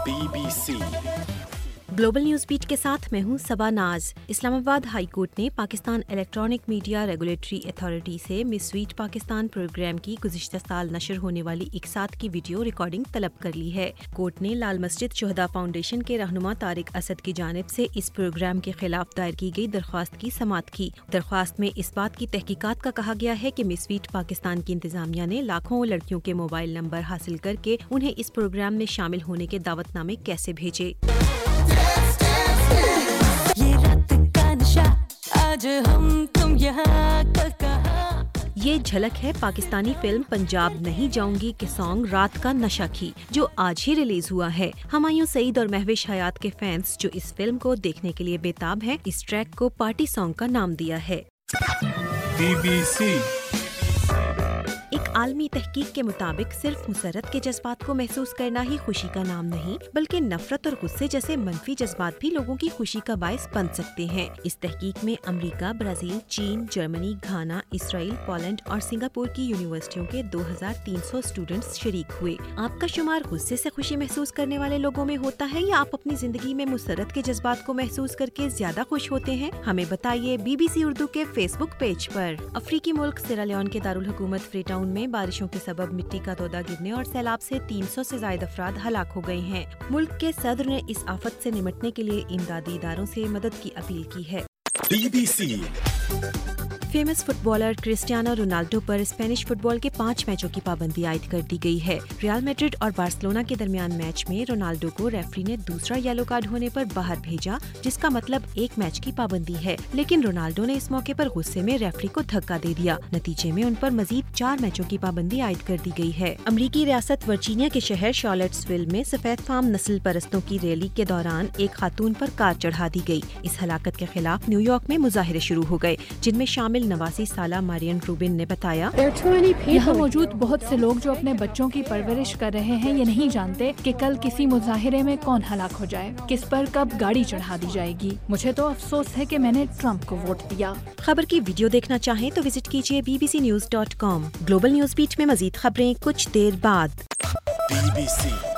BBC global news beat के साथ मैं हूं सबा नाज। इस्लामाबाद हाई कोर्ट ने Pakistan electronic media regulatory authority से मिस स्वीट पाकिस्तान प्रोग्राम की गुज़िश्ता साल नशर होने वाली एक साथ की वीडियो रिकॉर्डिंग तलब कर ली है। कोर्ट ने लाल मस्जिद शुहदा फाउंडेशन के रहनुमा तारिक असद की जानिब से इस प्रोग्राम के खिलाफ दायर की गई दरख्वास्त की समाअत की। दरख्वास्त में इस बात की तहकीकात का कहा गया है कि मिस स्वीट पाकिस्तान की इंतजामिया ने लाखों लड़कियों के मोबाइल नंबर हासिल करके उन्हें इस प्रोग्राम में शामिल होने के दावतनामे कैसे भेजे। आज हम तुम यहाँ कहाँ। ये झलक है पाकिस्तानी फिल्म पंजाब नहीं जाऊंगी के सॉन्ग रात का नशा की, जो आज ही रिलीज हुआ है। हुमायूं सईद और महविश हयात के फैंस जो इस फिल्म को देखने के लिए बेताब हैं, इस ट्रैक को पार्टी सॉन्ग का नाम दिया है। BBC एक आलमी तहकीक के मुताबिक सिर्फ मुसरत के जज्बात को महसूस करना ही खुशी का नाम नहीं, बल्कि नफरत और गुस्से जैसे मनफी जज्बात भी लोगों की खुशी का बायस बन सकते हैं। इस तहकीक में अमेरिका, ब्राजील, चीन, जर्मनी, घाना, इसराइल, पोलैंड और सिंगापुर की यूनिवर्सिटियों के 2300 स्टूडेंट्स शरीक हुए। आपका शुमार गुस्से से खुशी महसूस करने वाले लोगों में होता है या आप अपनी जिंदगी में मुसरत के जज्बात को महसूस करके ज्यादा खुश होते हैं? हमें बताइए BBC उर्दू के फेसबुक पेज पर। अफ्रीकी मुल्क सिरालियोन के दारुल हुकूमत फ्रीटाउन में बारिशों के सबब मिट्टी का तोदा गिरने और सैलाब से 300 से ज्यादा अफराद हलाक हो गए हैं। मुल्क के सदर ने इस आफत से निमटने के लिए इमदादी इदारों से मदद की अपील की है। BBC famous footballer Cristiano Ronaldo पर स्पेनिश फुटबॉल के 5 मैचों की पाबंदी आयद कर दी गई है। रियल मैड्रिड और बार्सिलोना के दरमियान मैच में रोनाल्डो को रेफरी ने दूसरा येलो कार्ड होने पर बाहर भेजा, जिसका मतलब एक मैच की पाबंदी है। लेकिन रोनाल्डो ने इस मौके पर गुस्से में रेफरी को धक्का दे दिया। नतीजे में उन पर मजीद 4 मैचों की पाबंदी आयद कर दी गई है। अमरीकी रियासत वर्जीनिया के शहर शॉर्लेट्सविल में सफेद फार्म नस्ल परस्तों की रैली के दौरान एक खातून पर कार चढ़ा दी गई। इस हलाकत के खिलाफ न्यूयॉर्क में मुजाहिरे शुरू हो गए, जिनमें शामिल 89 साला मारियन रूबिन ने बताया, यहाँ मौजूद बहुत से लोग जो अपने बच्चों की परवरिश कर रहे हैं ये नहीं जानते कि कल किसी मुजाहिरे में कौन हलाक हो जाए, किस पर कब गाड़ी चढ़ा दी जाएगी। मुझे तो अफसोस है कि मैंने ट्रम्प को वोट दिया। खबर की वीडियो देखना चाहें तो विजिट कीजिए bbcnews.com। ग्लोबल न्यूज़ बीट में मजीद खबरें कुछ देर बाद। BBC